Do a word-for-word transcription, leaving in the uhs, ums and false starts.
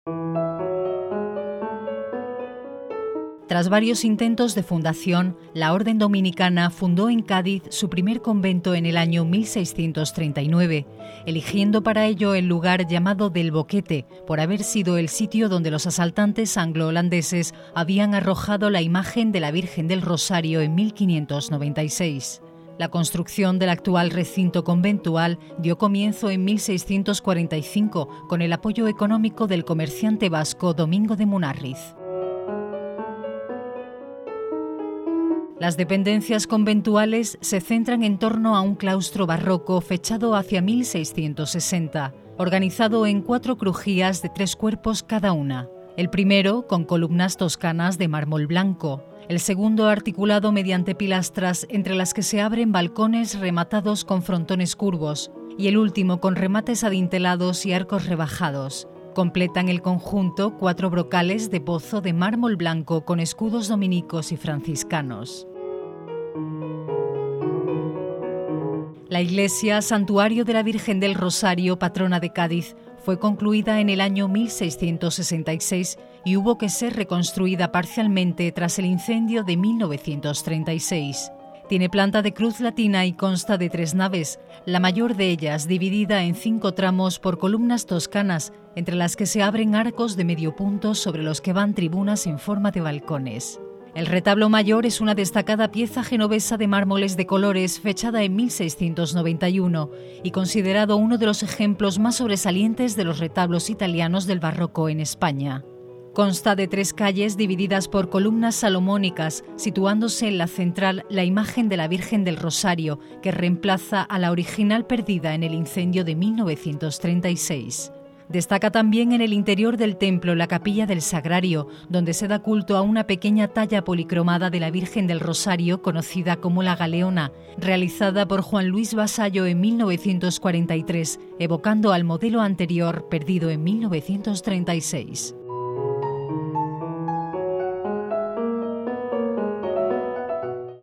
Tras varios intentos de fundación, la Orden Dominicana fundó en Cádiz su primer convento en el año mil seiscientos treinta y nueve, eligiendo para ello el lugar llamado del Boquete, por haber sido el sitio donde los asaltantes anglo-holandeses habían arrojado la imagen de la Virgen del Rosario en mil quinientos noventa y seis. La construcción del actual recinto conventual dio comienzo en mil seiscientos cuarenta y cinco con el apoyo económico del comerciante vasco Domingo de Munarriz. Las dependencias conventuales se centran en torno a un claustro barroco fechado hacia mil seiscientos sesenta, organizado en cuatro crujías de tres cuerpos cada una. El primero con columnas toscanas de mármol blanco, el segundo articulado mediante pilastras entre las que se abren balcones rematados con frontones curvos, y el último con remates adintelados y arcos rebajados. Completan el conjunto cuatro brocales de pozo de mármol blanco con escudos dominicos y franciscanos. La iglesia Santuario de la Virgen del Rosario, patrona de Cádiz, fue concluida en el año mil seiscientos sesenta y seis y hubo que ser reconstruida parcialmente tras el incendio de mil novecientos treinta y seis. Tiene planta de cruz latina y consta de tres naves, la mayor de ellas dividida en cinco tramos por columnas toscanas, entre las que se abren arcos de medio punto sobre los que van tribunas en forma de balcones. El retablo mayor es una destacada pieza genovesa de mármoles de colores fechada en mil seiscientos noventa y uno y considerado uno de los ejemplos más sobresalientes de los retablos italianos del barroco en España. Consta de tres calles divididas por columnas salomónicas, situándose en la central la imagen de la Virgen del Rosario, que reemplaza a la original perdida en el incendio de mil novecientos treinta y seis. Destaca también en el interior del templo la capilla del Sagrario, donde se da culto a una pequeña talla policromada de la Virgen del Rosario, conocida como la Galeona, realizada por Juan Luis Vasallo en mil novecientos cuarenta y tres, evocando al modelo anterior perdido en mil novecientos treinta y seis.